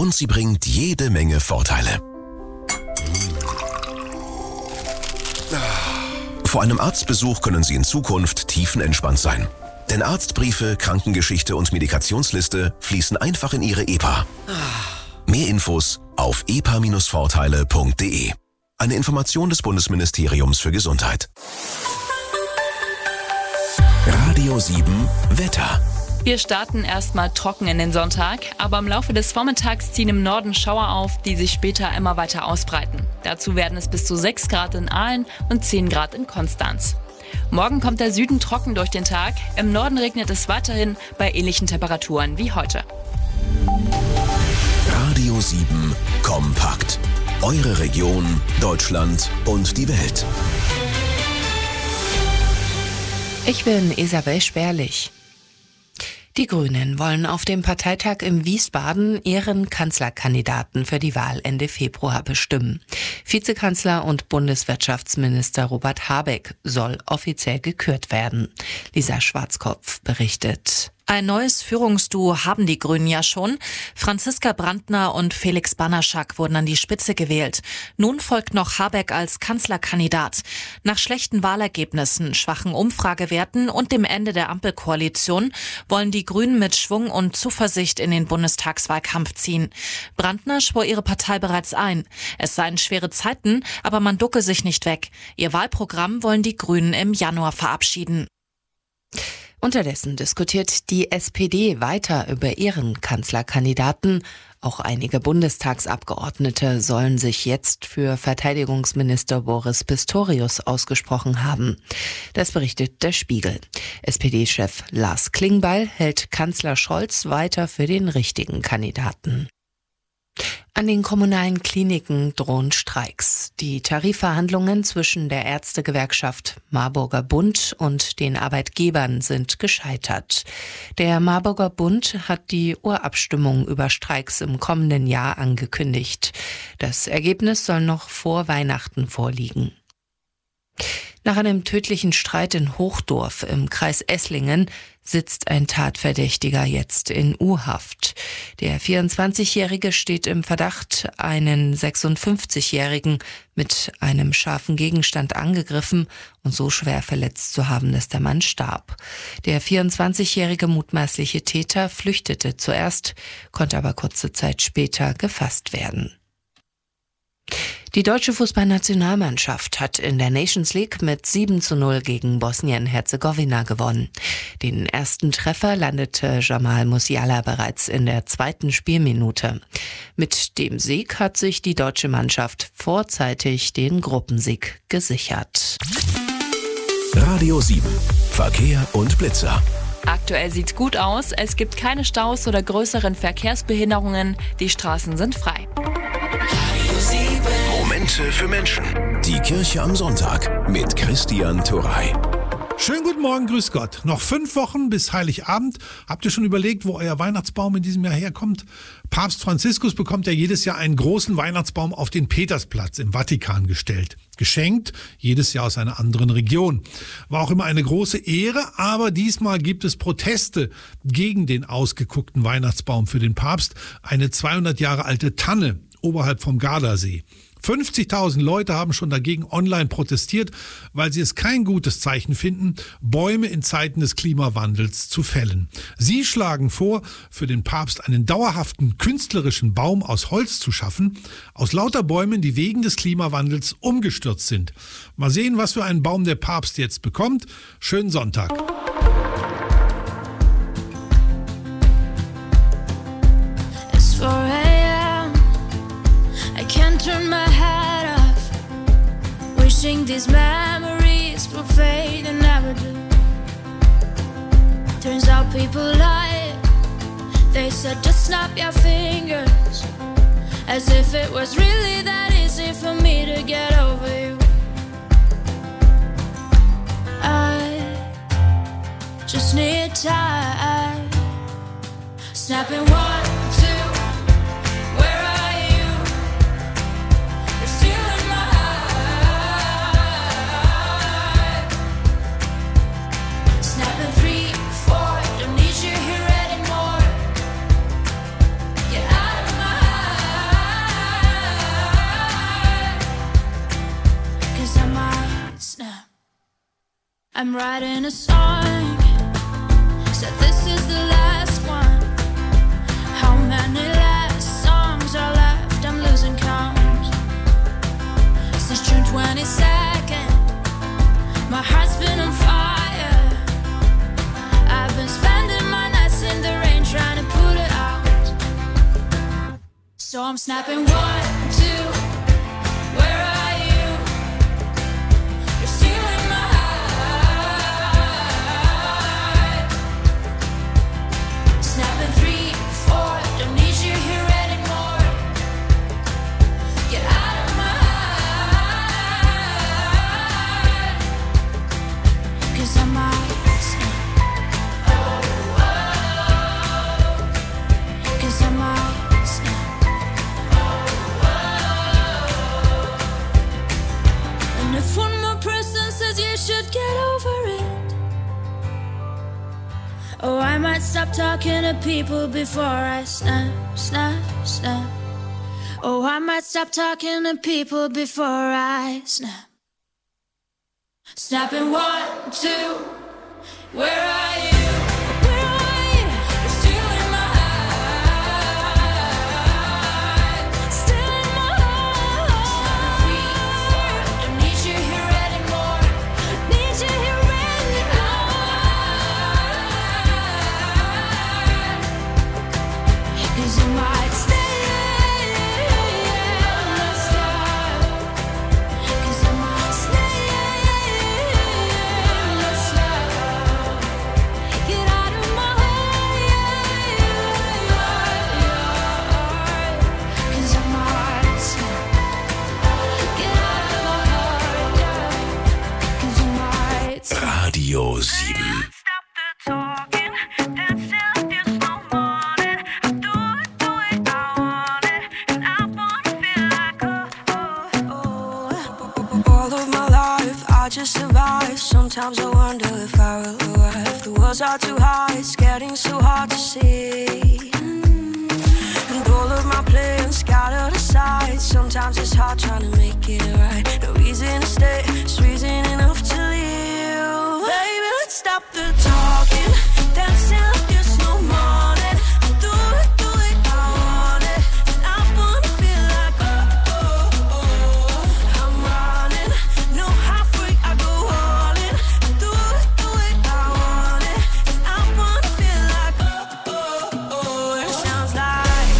und sie bringt jede Menge Vorteile. Vor einem Arztbesuch können Sie in Zukunft tiefenentspannt sein. Denn Arztbriefe, Krankengeschichte und Medikationsliste fließen einfach in Ihre EPA. Mehr Infos auf epa-vorteile.de. Eine Information des Bundesministeriums für Gesundheit. Radio 7 Wetter. Wir starten erstmal trocken in den Sonntag, aber im Laufe des Vormittags ziehen im Norden Schauer auf, die sich später immer weiter ausbreiten. Dazu werden es bis zu 6 Grad in Aalen und 10 Grad in Konstanz. Morgen kommt der Süden trocken durch den Tag, im Norden regnet es weiterhin bei ähnlichen Temperaturen wie heute. Radio 7 kompakt. Eure Region, Deutschland und die Welt. Ich bin Isabel Sperlich. Die Grünen wollen auf dem Parteitag in Wiesbaden ihren Kanzlerkandidaten für die Wahl Ende Februar bestimmen. Vizekanzler und Bundeswirtschaftsminister Robert Habeck soll offiziell gekürt werden. Lisa Schwarzkopf berichtet. Ein neues Führungsduo haben die Grünen ja schon. Franziska Brandner und Felix Banaschak wurden an die Spitze gewählt. Nun folgt noch Habeck als Kanzlerkandidat. Nach schlechten Wahlergebnissen, schwachen Umfragewerten und dem Ende der Ampelkoalition wollen die Grünen mit Schwung und Zuversicht in den Bundestagswahlkampf ziehen. Brandner schwor ihre Partei bereits ein. Es seien schwere Zeiten, aber man ducke sich nicht weg. Ihr Wahlprogramm wollen die Grünen im Januar verabschieden. Unterdessen diskutiert die SPD weiter über ihren Kanzlerkandidaten. Auch einige Bundestagsabgeordnete sollen sich jetzt für Verteidigungsminister Boris Pistorius ausgesprochen haben. Das berichtet der Spiegel. SPD-Chef Lars Klingbeil hält Kanzler Scholz weiter für den richtigen Kandidaten. An den kommunalen Kliniken drohen Streiks. Die Tarifverhandlungen zwischen der Ärztegewerkschaft Marburger Bund und den Arbeitgebern sind gescheitert. Der Marburger Bund hat die Urabstimmung über Streiks im kommenden Jahr angekündigt. Das Ergebnis soll noch vor Weihnachten vorliegen. Nach einem tödlichen Streit in Hochdorf im Kreis Esslingen sitzt ein Tatverdächtiger jetzt in U-Haft. Der 24-Jährige steht im Verdacht, einen 56-Jährigen mit einem scharfen Gegenstand angegriffen und so schwer verletzt zu haben, dass der Mann starb. Der 24-jährige mutmaßliche Täter flüchtete zuerst, konnte aber kurze Zeit später gefasst werden. Die deutsche Fußballnationalmannschaft hat in der Nations League mit 7:0 gegen Bosnien-Herzegowina gewonnen. Den ersten Treffer landete Jamal Musiala bereits in der 2. Spielminute. Mit dem Sieg hat sich die deutsche Mannschaft vorzeitig den Gruppensieg gesichert. Radio 7 Verkehr und Blitzer. Aktuell sieht's gut aus, es gibt keine Staus oder größeren Verkehrsbehinderungen, die Straßen sind frei. Momente für Menschen. Die Kirche am Sonntag mit Christian Turrey. Schönen guten Morgen, grüß Gott. Noch 5 Wochen bis Heiligabend. Habt ihr schon überlegt, wo euer Weihnachtsbaum in diesem Jahr herkommt? Papst Franziskus bekommt ja jedes Jahr einen großen Weihnachtsbaum auf den Petersplatz im Vatikan gestellt. Geschenkt, jedes Jahr aus einer anderen Region. War auch immer eine große Ehre, aber diesmal gibt es Proteste gegen den ausgeguckten Weihnachtsbaum für den Papst. Eine 200 Jahre alte Tanne oberhalb vom Gardasee. 50.000 Leute haben schon dagegen online protestiert, weil sie es kein gutes Zeichen finden, Bäume in Zeiten des Klimawandels zu fällen. Sie schlagen vor, für den Papst einen dauerhaften künstlerischen Baum aus Holz zu schaffen, aus lauter Bäumen, die wegen des Klimawandels umgestürzt sind. Mal sehen, was für einen Baum der Papst jetzt bekommt. Schönen Sonntag. Turn my hat off, wishing these memories will fade and never do. Turns out people lie. They said just snap your fingers, as if it was really that easy for me to get over you. I just need time. Snapping 1, 2. I'm writing a song, said this is the last one. How many last songs are left? I'm losing count. Since June 22nd, my heart's been on fire. I've been spending my nights in the rain trying to put it out. So I'm snapping 1, 2, where are you? You're stealing my heart. Snapping 3, 4, don't need you here anymore. Get out of my heart. 'Cause I might snap. Cause I might snap. And if one more person says you should get over it, oh, I might stop talking to people before I snap, snap, snap. Oh, I might stop talking to people before I snap. Snapping 1, 2, where are you? Where are you? You're stealing my heart. Stealing my heart. 3, 4, don't need you here anymore. Need you here anymore. 'Cause you might stay. Cause I might stay. Get out of my heart. 'Cause I might snap. Get out of my heart. 'Cause I might snap. Radio 7. Stop the talking, dancing like there's no morning. I do it, I want it, and I wanna feel like All of my life, I just survive. Sometimes I wonder if I will arrive. The world's are too high, it's getting so hard to see. And all of my plans scattered aside. Sometimes it's hard trying to make it right. No reason to stay, it's reason enough to leave. Baby, let's stop the talking, dancing like there's no morning. Do it, I want it, and I wanna feel like I'm running, no halfway, I go all in. Do it, I want it, and I wanna feel like and it sounds like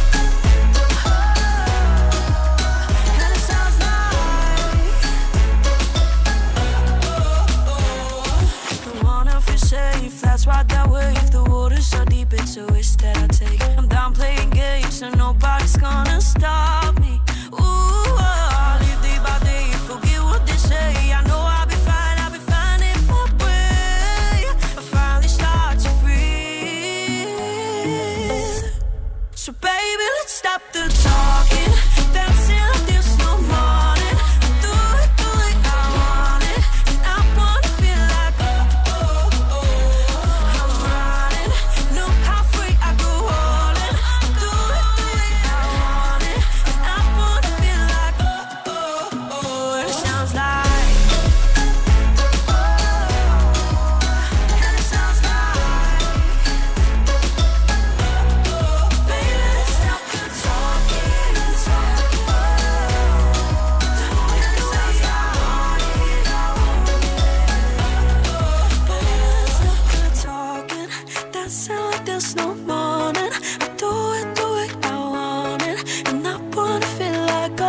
and it sounds like don't wanna feel safe, that's right that way. If the water's so deep, it's a risk that I take. I'm done playing games, so nobody's gonna stop me. Ooh, I'll live day by day, forget what they say. I know I'll be finding my way. I finally start to breathe. So baby, let's stop the talking, dancing like there's no morning. Do it, I want it, and I wanna feel like I'm running, no halfway, I go all in. Do it, I want it, and I wanna feel like and it sounds like and it sounds like baby, let's stop the talking, and it sounds like baby, let's stop the talking, dancing like there's no morning. I do it, I want it, and I wanna feel like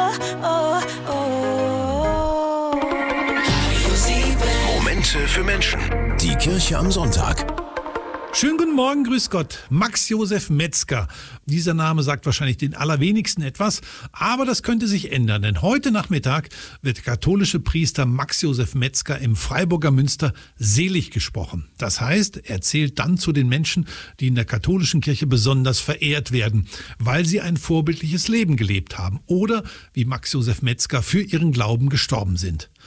Momente für Menschen. Die Kirche am Sonntag. Schönen guten Morgen, grüß Gott. Max Josef Metzger. Dieser Name sagt wahrscheinlich den allerwenigsten etwas, aber das könnte sich ändern, denn heute Nachmittag wird der katholische Priester Max Josef Metzger im Freiburger Münster selig gesprochen. Das heißt, er zählt dann zu den Menschen, die in der katholischen Kirche besonders verehrt werden, weil sie ein vorbildliches Leben gelebt haben oder, wie Max Josef Metzger, für ihren Glauben gestorben sind.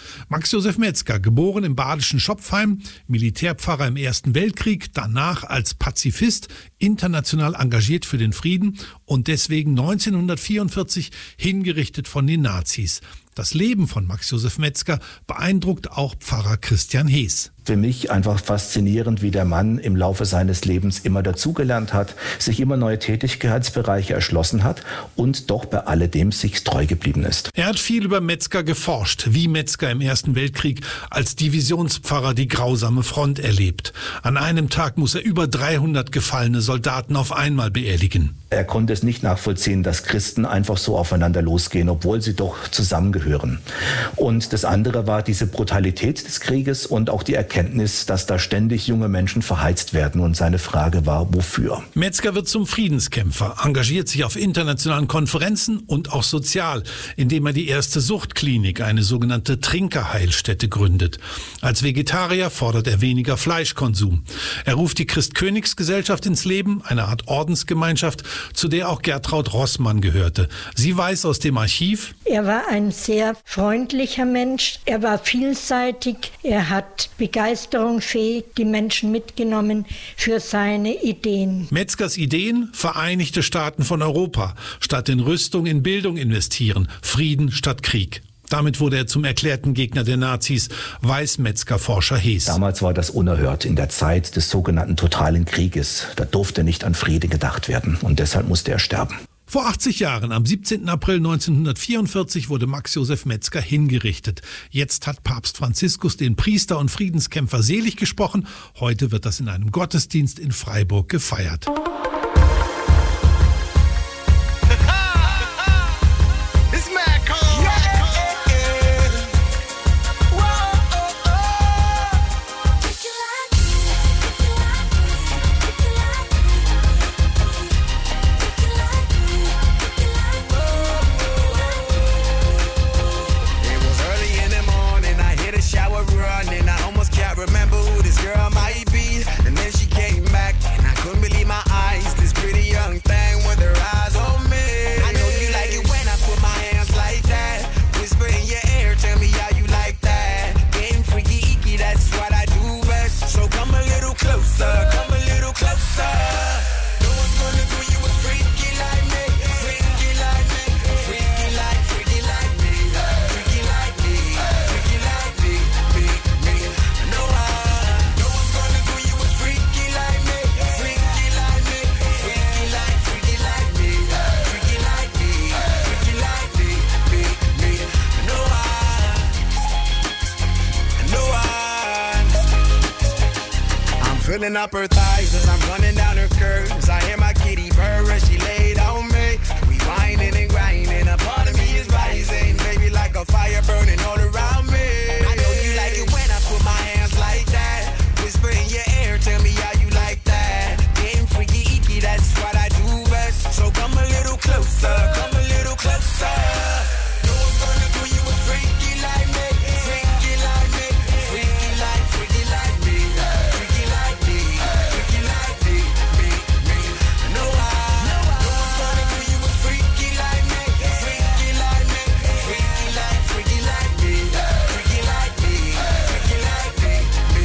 Max Josef Metzger, geboren im badischen Schopfheim, Militärpfarrer im Ersten Weltkrieg, danach als Pazifist, international engagiert für den Frieden und deswegen 1944 hingerichtet von den Nazis. Das Leben von Max Josef Metzger beeindruckt auch Pfarrer Christian Hees. Für mich einfach faszinierend, wie der Mann im Laufe seines Lebens immer dazugelernt hat, sich immer neue Tätigkeitsbereiche erschlossen hat und doch bei alledem sich treu geblieben ist. Er hat viel über Metzger geforscht, wie Metzger im Ersten Weltkrieg als Divisionspfarrer die grausame Front erlebt. An einem Tag muss er über 300 gefallene Soldaten auf einmal beerdigen. Er konnte es nicht nachvollziehen, dass Christen einfach so aufeinander losgehen, obwohl sie doch zusammengehören. Und das andere war diese Brutalität des Krieges und auch die Erkenntnis, dass da ständig junge Menschen verheizt werden. Und seine Frage war, wofür? Metzger wird zum Friedenskämpfer, engagiert sich auf internationalen Konferenzen und auch sozial, indem er die erste Suchtklinik, eine sogenannte Trinkerheilstätte, gründet. Als Vegetarier fordert er weniger Fleischkonsum. Er ruft die Christ-Königs-Gesellschaft ins Leben, eine Art Ordensgemeinschaft, zu der auch Gertraud Rossmann gehörte. Sie weiß aus dem Archiv: Er war ein sehr freundlicher Mensch, er war vielseitig, er hat begeisterungsfähig die Menschen mitgenommen für seine Ideen. Metzgers Ideen: Vereinigte Staaten von Europa, statt in Rüstung in Bildung investieren, Frieden statt Krieg. Damit wurde er zum erklärten Gegner der Nazis, weiß Metzger-Forscher Hees. Damals war das unerhört, in der Zeit des sogenannten totalen Krieges. Da durfte nicht an Friede gedacht werden und deshalb musste er sterben. Vor 80 Jahren, am 17. April 1944, wurde Max Josef Metzger hingerichtet. Jetzt hat Papst Franziskus den Priester und Friedenskämpfer selig gesprochen. Heute wird das in einem Gottesdienst in Freiburg gefeiert. Filling up her thighs as I'm running down her curves. I hear my kitty purr as she laid on me. We whining and grinding, a part of me is rising. Baby, like a fire burning all around me. I know you like it when I put my hands like that. Whisper in your ear, tell me how you like that. Getting freaky, icky, that's what I do best. So come a little closer, come a little closer. No one's gonna do you a freaky like me. Freaky like me, freaky like me. Freaky like me, freaky like me, me. No one's gonna do you a freaky like me. Freaky like me, freaky like me. Freaky like me, freaky like me,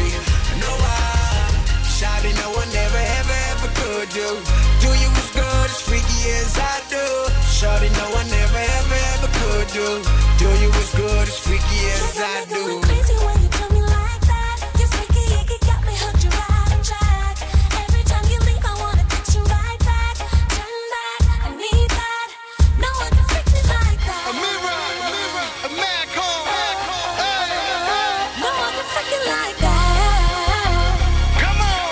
no one. Shawty, no one ever could do you as good as freaky as I do. Shawty, no one ever could do you as good as freaky as I do. Crazy when you tell me like that. You're freaky, icky, got me hooked, you're right on track. Every time you leave, I wanna text you right back. Turn back, I need that. No one can freak me like that. A mirror, a mad call. No one can freak me like that. Come on.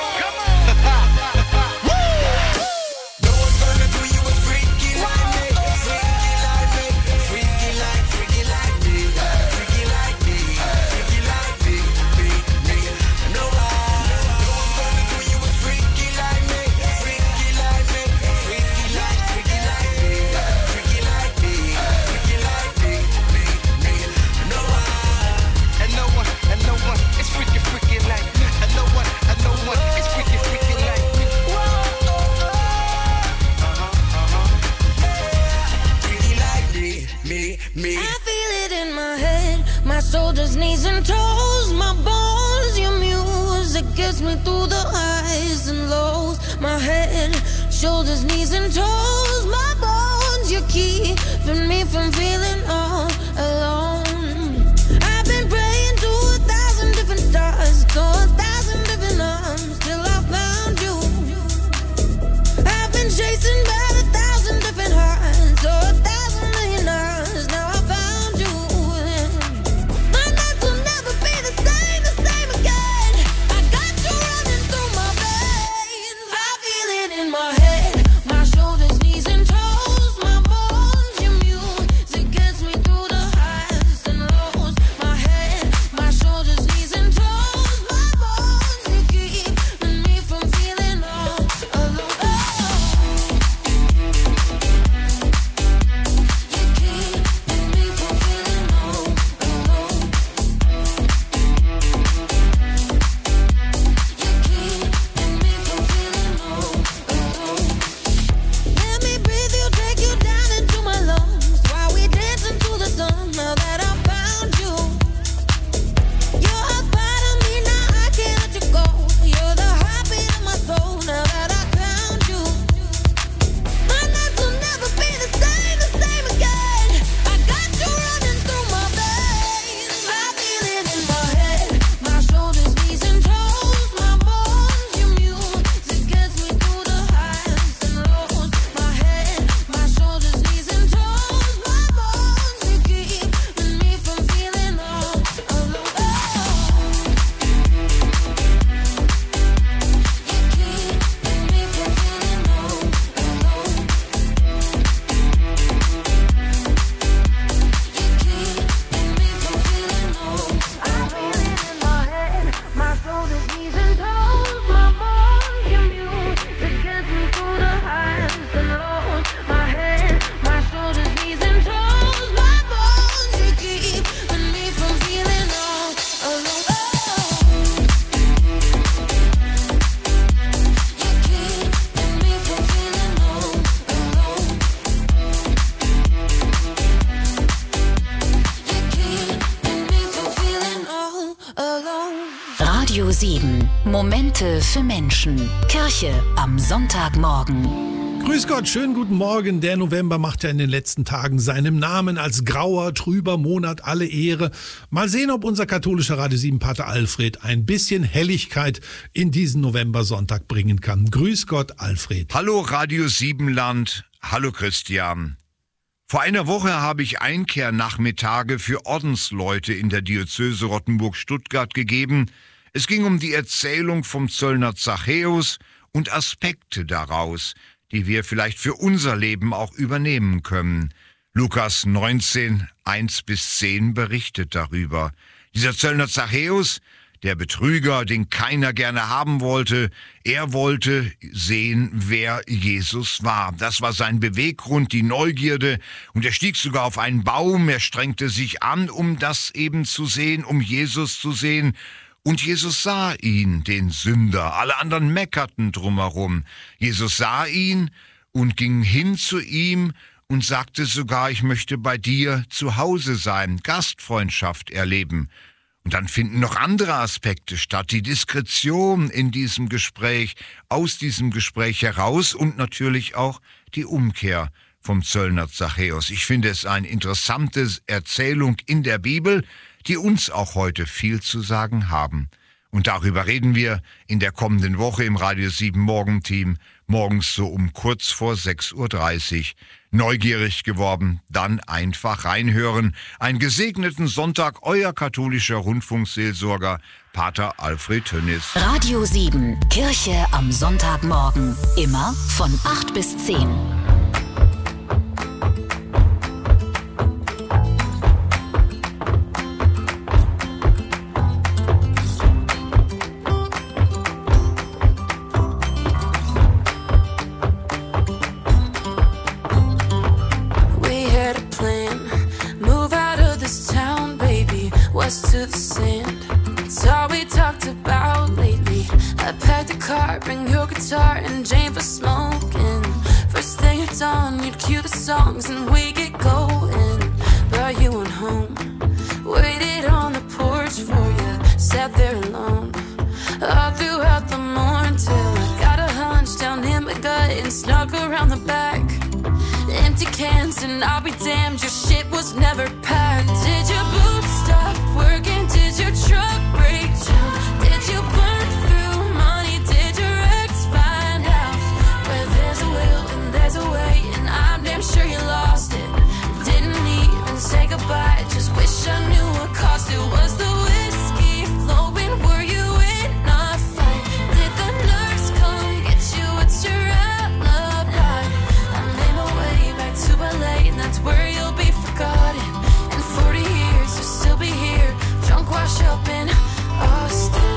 No one's gonna do you a freaky like me. Freaky like me. Freaky like me. Freaky like me. Freaky like My shoulders, knees and toes, my bones, your music gets me through the highs and lows. My head, shoulders, knees and toes, my bones, you're keeping me from feeling all alone. I've been praying to 1,000 different stars, to 1,000 different arms, till I found you. I've been chasing by 1,000 different hearts, to 1,000 million hours, now I found you. My nights will never be the same again. I got you running through my veins. I feel it in my head, my shoulders, knees and toes, my bones, your music gets me through the highs and lows. My head, my shoulders, knees and toes, my bones, you keeping me from feeling all alone. Let me breathe you, take you down into my lungs while we dance into the sun. Now that I found you, you're a part of me. Now I can't let you go. You're the heartbeat of my soul. Now that I found you, my nights will never be the same again. I got you running through my veins. I feel it in my head, my shoulders, knees and toes, my bones, your music gets me through the highs and lows. My head, my shoulders, knees and toes, my bones, you keeping me from feeling all alone. My shoulders, knees and toes, my bones, your music gets me through the highs and lows. My head, my shoulders, knees and toes, my bones, you keeping me from feeling all alone. You keeping me from feeling all alone. You keeping me from feeling all alone. Radio 7. Momente für Menschen. Kirche am Sonntagmorgen. Grüß Gott, schönen guten Morgen. Der November macht ja in den letzten Tagen seinem Namen als grauer, trüber Monat alle Ehre. Mal sehen, ob unser katholischer Radio 7 Pater Alfred ein bisschen Helligkeit in diesen Novembersonntag bringen kann. Grüß Gott, Alfred. Hallo Radio 7 Land, hallo Christian. Vor einer Woche habe ich Einkehrnachmittage für Ordensleute in der Diözese Rottenburg-Stuttgart gegeben. Es ging um die Erzählung vom Zöllner Zachäus und Aspekte daraus, die wir vielleicht für unser Leben auch übernehmen können. Lukas 19, 1-10 berichtet darüber. Dieser Zöllner Zachäus, der Betrüger, den keiner gerne haben wollte, er wollte sehen, wer Jesus war. Das war sein Beweggrund, die Neugierde. Und er stieg sogar auf einen Baum, er strengte sich an, um das eben zu sehen, um Jesus zu sehen. Und Jesus sah ihn, den Sünder. Alle anderen meckerten drumherum. Jesus sah ihn und ging hin zu ihm und sagte sogar, ich möchte bei dir zu Hause sein, Gastfreundschaft erleben. Und dann finden noch andere Aspekte statt, die Diskretion in diesem Gespräch, aus diesem Gespräch heraus und natürlich auch die Umkehr vom Zöllner Zachäus. Ich finde es eine interessante Erzählung in der Bibel, die uns auch heute viel zu sagen haben. Und darüber reden wir in der kommenden Woche im Radio 7 Morgenteam, morgens so um kurz vor 6:30 Uhr. Neugierig geworden, dann einfach reinhören. Einen gesegneten Sonntag, euer katholischer Rundfunkseelsorger, Pater Alfred Tönnis. Radio 7, Kirche am Sonntagmorgen. Immer von 8 bis 10. To the sand, it's all we talked about lately. I packed a car, bring your guitar and Jane for smoking. First thing at dawn, you'd cue the songs and we get going. But you went home, waited on dance, and I'll be damned, your shit was never packed. Did your boobs stop working? Did your truck break down? Did you burn through money? Did your ex find out? Where there's a will and there's a way, and I'm damn sure you lost it. Didn't even say goodbye, just wish I knew what cost it. Was the whiskey flowing? Were you in a fight? Did the nurse come get you? What's your alibi? I made my way back to LA, and that's where you'll be forgotten. In 40 years, you'll still be here, drunk, wash up in Austin.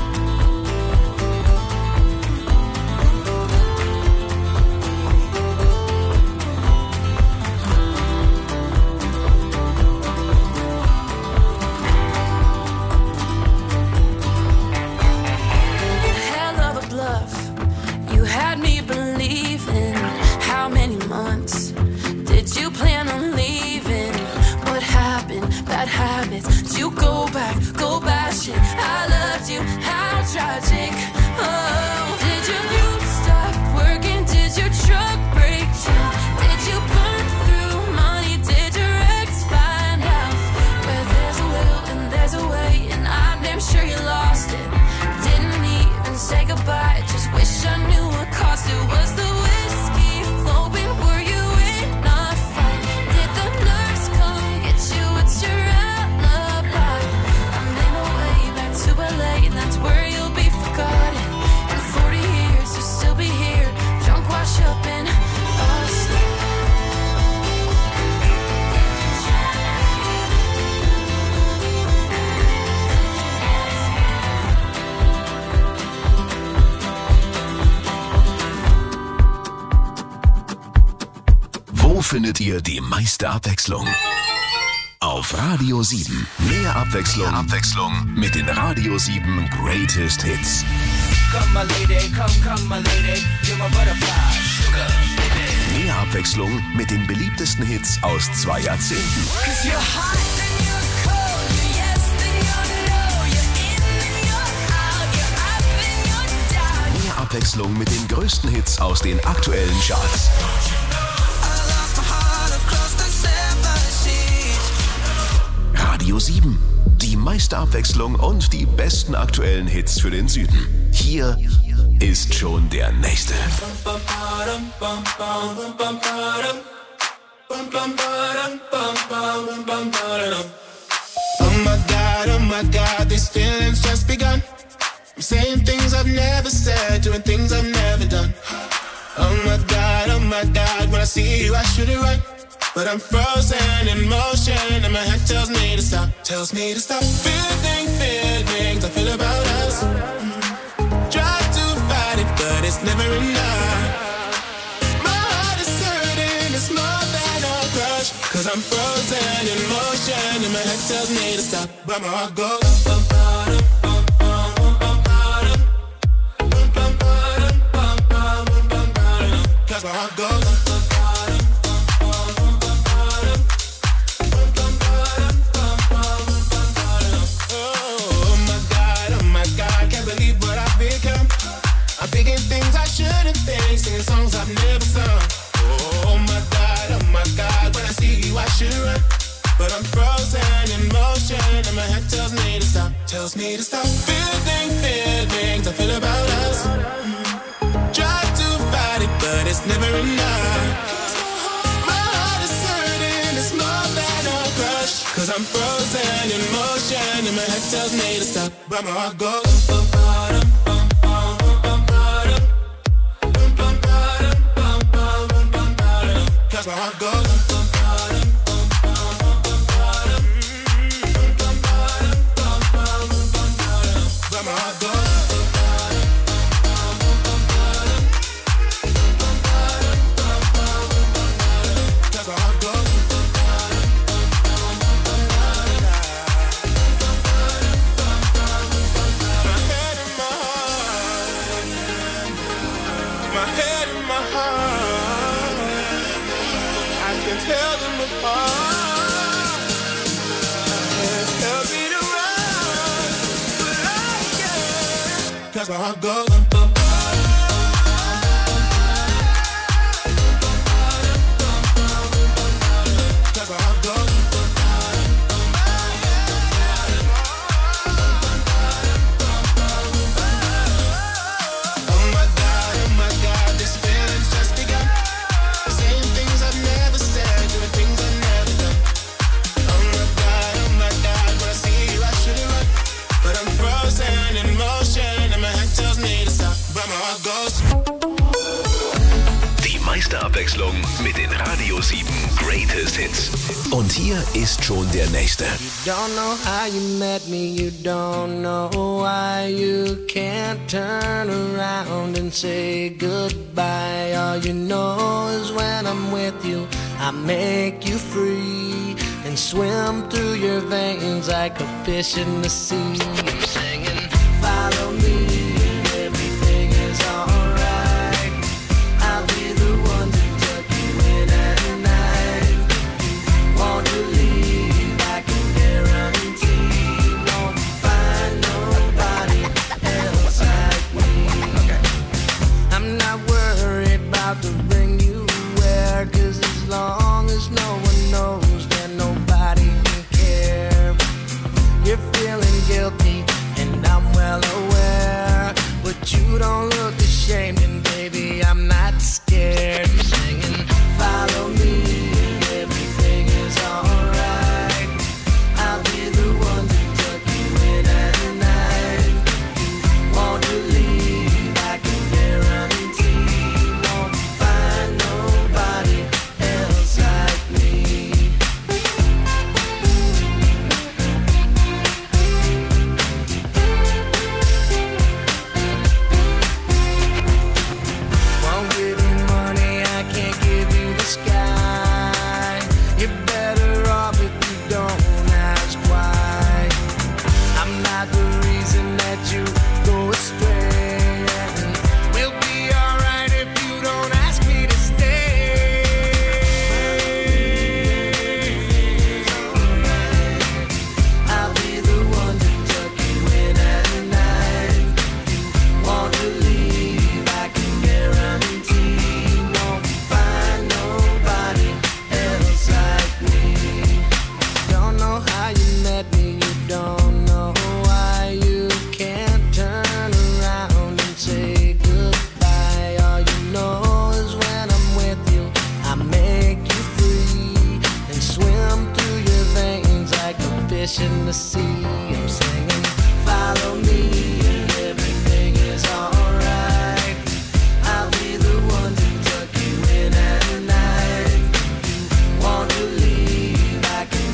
Hell of a bluff, you had me believing. How many months did you plan on leaving? What happened? Bad habits. Did you go back, go bashing? I loved you, how tragic. Oh, did your boobs stop working? Did your truck break down? Did you burn through money? Did your ex find out? Where there's a will and there's a way, and I'm damn sure you lost it. Didn't even say goodbye, just wish I knew what cost it. Was the whiskey flowing? Were you in a fight? Did the nurse come get you? What's your alibi? I made my way back to LA, and that's where you'll be forgotten. In 40 years, you'll still be here, drunk, wash up in Austin. Wo findet ihr die meiste Abwechslung? Auf Radio 7. Mehr Abwechslung mit den Radio 7 Greatest Hits. Come my lady, come my lady, you're my butterfly, sugar baby. Mehr Abwechslung mit den beliebtesten Hits aus 2 Jahrzehnten. 'Cause you're hot, then you're cold, you're yes, then you're no, you're in, then you're out, you're up, then you're down. Mehr Abwechslung mit den größten Hits aus den aktuellen Charts. Radio 7. Die meiste Abwechslung und die besten aktuellen Hits für den Süden. Hier ist schon der nächste. Oh my God, these feelings just begun. I'm saying things I've never said, doing things I've never done. Oh my God, when I see you I should it right. But I'm frozen in motion, and my head tells me to stop. Feelings I feel about us. Try to fight it, but it's never enough. My heart is hurting, it's more than a crush. 'Cause I'm frozen in motion, and my head tells me to stop. But my heart goes bum, bum, bum, bum, bum, bum, bum, bum, bum, bum, 'cause my heart goes. I'm thinking things I shouldn't think, singing songs I've never sung. Oh my God, when I see you I should run. But I'm frozen in motion, and my head tells me to stop. Feelings I feel about us. Try to fight it, but it's never enough. My heart is hurting, it's more than a crush. 'Cause I'm frozen in motion, and my head tells me to stop. But my heart goes bum, bum, bum, bum, bum, bum, 'cause my heart goes. But my heart goes. Tell them apart. Tell me to run, but I can't. 'Cause my heart goes. Abwechslung mit den Radio 7 Greatest Hits. Und hier ist schon der nächste. You don't know how you met me, you don't know why you can't turn around and say goodbye. All you know is when I'm with you, I make you free and swim through your veins like a fish in the sea. I'm singing, follow me. To bring you where, 'cause as long as no one knows, then nobody can care. You're feeling guilty and I'm well aware, but you don't look ashamed, and baby I'm not scared. You're singing, follow me, everything is alright. I'll be the one to tuck you in at night. You want to leave, I can guarantee. In the sea, I'm singing, follow me, everything is alright. I'll be the one to tuck you in at night. You want to leave, I can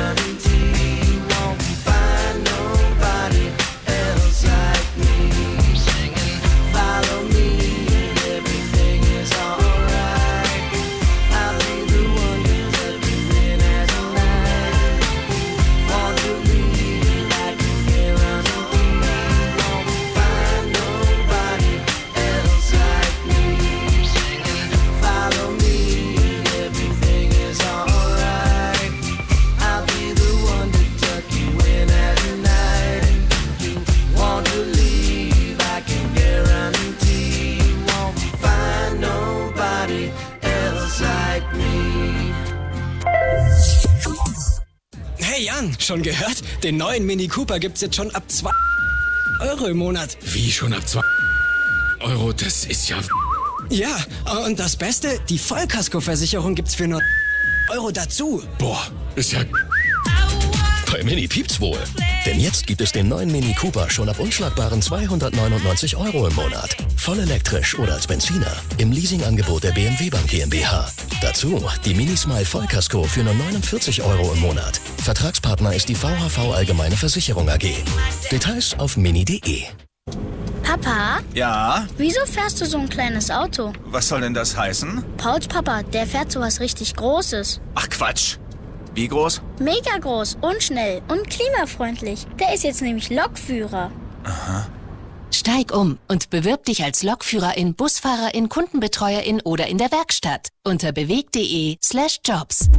guarantee you won't find nobody else like me. I'm singing, follow me, everything is alright. I'll be the one to tuck you in at night. Want to leave, I can guarantee you won't find nobody else like me. Singing, follow me, everything is alright. I'll be the one to tuck you in at night. You want to leave, I can guarantee you won't find nobody else like me. Hey Jan, schon gehört? Den neuen Mini Cooper gibt's jetzt schon ab 2 Euro im Monat. Wie schon ab 2 Euro? Das ist ja... Ja, und das Beste, die Vollkaskoversicherung gibt's für nur Euro dazu. Boah, ist ja... Bei Mini piept's wohl. Denn jetzt gibt es den neuen Mini Cooper schon ab unschlagbaren 299 Euro im Monat. Voll elektrisch oder als Benziner. Im Leasingangebot der BMW Bank GmbH. Dazu die Mini-Smile Vollkasko für nur 49 Euro im Monat. Vertragspartner ist die VHV Allgemeine Versicherung AG. Details auf mini.de. Papa? Ja? Wieso fährst du so ein kleines Auto? Was soll denn das heißen? Pauls Papa, der fährt so was richtig Großes. Ach Quatsch. Wie groß? Mega groß und schnell und klimafreundlich. Der ist jetzt nämlich Lokführer. Aha. Steig um und bewirb dich als Lokführerin, Busfahrerin, Kundenbetreuerin oder in der Werkstatt unter beweg.de/jobs.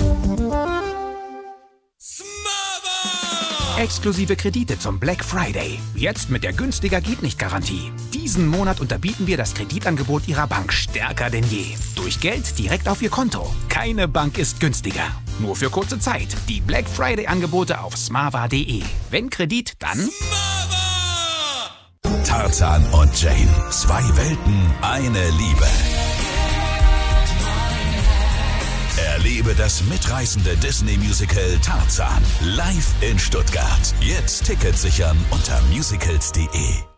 Exklusive Kredite zum Black Friday. Jetzt mit der günstiger geht nicht Garantie. Diesen Monat unterbieten wir das Kreditangebot Ihrer Bank stärker denn je. Durch Geld direkt auf Ihr Konto. Keine Bank ist günstiger. Nur für kurze Zeit. Die Black Friday Angebote auf smava.de. Wenn Kredit, dann Tarzan und Jane. 2 Welten, eine Liebe. Erlebe das mitreißende Disney-Musical Tarzan live in Stuttgart. Jetzt Tickets sichern unter musicals.de.